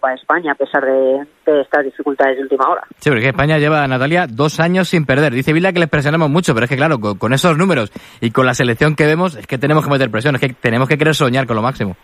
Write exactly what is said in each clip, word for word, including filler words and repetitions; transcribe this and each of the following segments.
Copa de España, a pesar de, de estas dificultades de última hora. Sí, porque España lleva, Natalia, dos años sin perder. Dice Vilda que les presionamos mucho, pero es que claro, con, con esos números y con la selección que vemos, es que tenemos que meter presión, es que tenemos que querer soñar con lo máximo.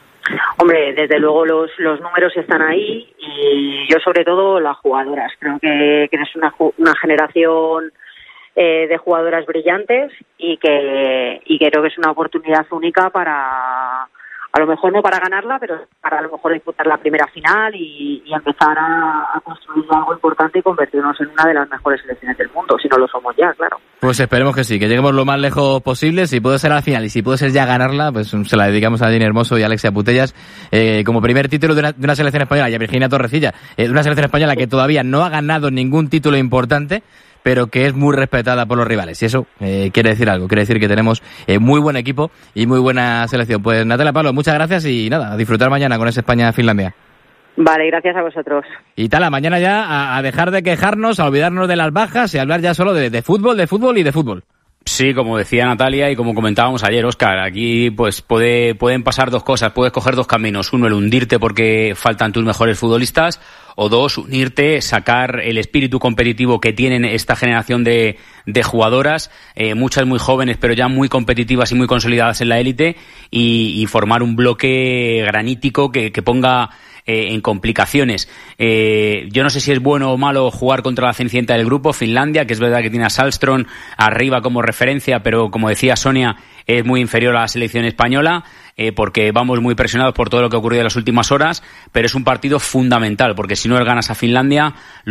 Hombre, desde luego los, los números están ahí y yo sobre todo las jugadoras. Creo que, que es una, una generación eh, de jugadoras brillantes y que, y que creo que es una oportunidad única para... A lo mejor no para ganarla, pero para a lo mejor disputar la primera final y, y empezar a, a construir algo importante y convertirnos en una de las mejores selecciones del mundo, si no lo somos ya, claro. Pues esperemos que sí, que lleguemos lo más lejos posible, si puede ser a la final y si puede ser ya ganarla, pues se la dedicamos a Jenny Hermoso y a Alexia Putellas eh, como primer título de una, de una selección española, y a Virginia Torrecilla, eh, de una selección española que todavía no ha ganado ningún título importante, pero que es muy respetada por los rivales. Y eso eh, quiere decir algo, quiere decir que tenemos eh, muy buen equipo y muy buena selección. Pues Natalia, Pablo, muchas gracias y nada, a disfrutar mañana con esa España-Finlandia. Vale, gracias a vosotros. Y tal, mañana ya a, a dejar de quejarnos, a olvidarnos de las bajas y a hablar ya solo de, de fútbol, de fútbol y de fútbol. Sí, como decía Natalia y como comentábamos ayer, Óscar, aquí pues puede, pueden pasar dos cosas, puedes coger dos caminos. Uno, el hundirte porque faltan tus mejores futbolistas, o dos, unirte, sacar el espíritu competitivo que tienen esta generación de, de jugadoras, eh, muchas muy jóvenes pero ya muy competitivas y muy consolidadas en la élite, y, y formar un bloque granítico que, que ponga eh, en complicaciones. Eh, yo no sé si es bueno o malo jugar contra la cenicienta del grupo, Finlandia, que es verdad que tiene a Salström arriba como referencia, pero como decía Sonia, es muy inferior a la selección española, eh, porque vamos muy presionados por todo lo que ha ocurrido en las últimas horas, pero es un partido fundamental, porque si no ganas a Finlandia,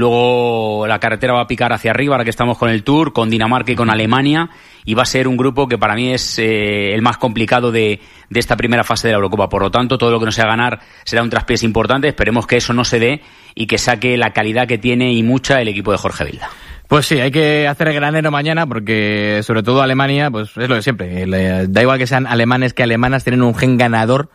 luego la carretera va a picar hacia arriba, ahora que estamos con el Tour, con Dinamarca y con Alemania, y va a ser un grupo que para mí es eh, el más complicado de, de esta primera fase de la Eurocopa. Por lo tanto, todo lo que no sea ganar será un traspiés importante. Esperemos que eso no se dé y que saque la calidad que tiene y mucha el equipo de Jorge Vilda. Pues sí, hay que hacer el granero mañana porque sobre todo Alemania, pues es lo de siempre. Da igual que sean alemanes que alemanas, tienen un gen ganador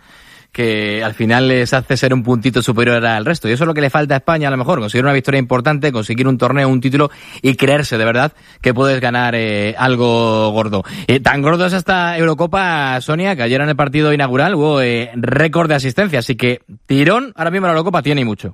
que al final les hace ser un puntito superior al resto. Y eso es lo que le falta a España, a lo mejor, conseguir una victoria importante, conseguir un torneo, un título y creerse de verdad que puedes ganar eh, algo gordo. Eh, tan gordo es esta Eurocopa, Sonia, que ayer en el partido inaugural hubo eh, récord de asistencia, así que tirón ahora mismo la Eurocopa tiene y mucho.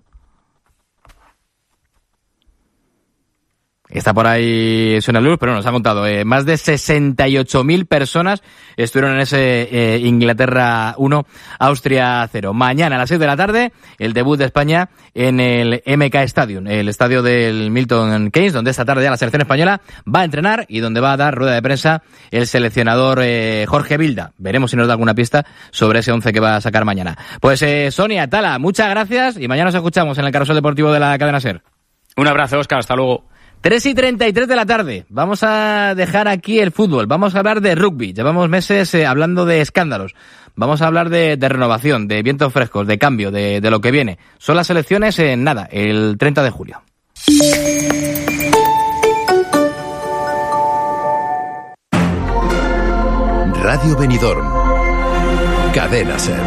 Está por ahí Sonia Luz, pero nos ha contado, eh, más de sesenta y ocho mil personas estuvieron en ese eh, Inglaterra uno, Austria cero. Mañana a las seis de la tarde, el debut de España en el M K Stadium, el estadio del Milton Keynes, donde esta tarde ya la selección española va a entrenar y donde va a dar rueda de prensa el seleccionador eh, Jorge Vilda. Veremos si nos da alguna pista sobre ese once que va a sacar mañana. Pues eh, Sonia, Tala, muchas gracias y mañana nos escuchamos en el Carrusel Deportivo de la Cadena SER. Un abrazo, Óscar, hasta luego. tres y treinta y tres de la tarde. Vamos a dejar aquí el fútbol. Vamos a hablar de rugby. Llevamos meses eh, hablando de escándalos. Vamos a hablar de, de renovación, de vientos frescos, de cambio, de, de lo que viene. Son las elecciones en nada, el treinta de julio. Radio Benidorm. Cadena SER.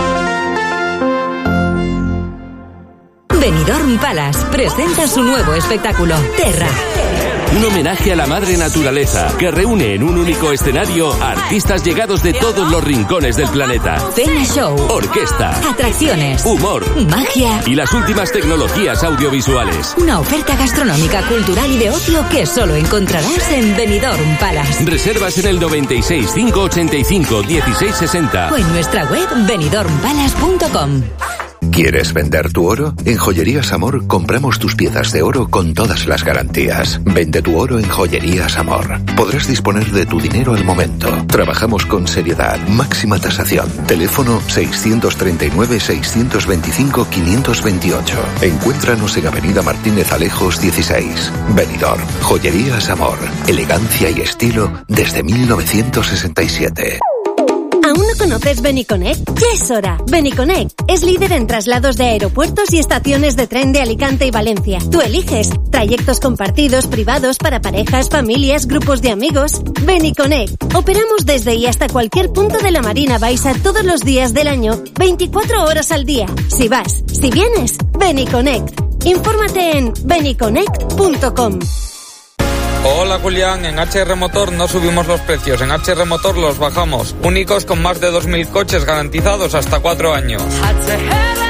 Benidorm Palace presenta su nuevo espectáculo, Terra. Un homenaje a la madre naturaleza que reúne en un único escenario a artistas llegados de todos los rincones del planeta. Cena show, orquesta, atracciones, humor, magia y las últimas tecnologías audiovisuales. Una oferta gastronómica, cultural y de ocio que solo encontrarás en Benidorm Palace. Reservas en el noventa y seis, cinco ochenta y cinco, dieciséis sesenta o en nuestra web benidorm palace punto com. ¿Quieres vender tu oro? En Joyerías Amor compramos tus piezas de oro con todas las garantías. Vende tu oro en Joyerías Amor. Podrás disponer de tu dinero al momento. Trabajamos con seriedad, máxima tasación. Teléfono seiscientos treinta y nueve, seiscientos veinticinco, quinientos veintiocho. Encuéntranos en Avenida Martínez Alejos dieciséis. Benidorm. Joyerías Amor. Elegancia y estilo desde mil novecientos sesenta y siete. ¿Aún no conoces Beniconnect? Ya es hora. Beniconnect es líder en traslados de aeropuertos y estaciones de tren de Alicante y Valencia. Tú eliges trayectos compartidos, privados, para parejas, familias, grupos de amigos. Beniconnect. Operamos desde y hasta cualquier punto de la Marina Baixa todos los días del año, veinticuatro horas al día. Si vas, si vienes, Beniconnect. Infórmate en beniconnect punto com. Hola Julián, en H R Motor no subimos los precios, en H R Motor los bajamos. Únicos con más de dos mil coches garantizados hasta cuatro años.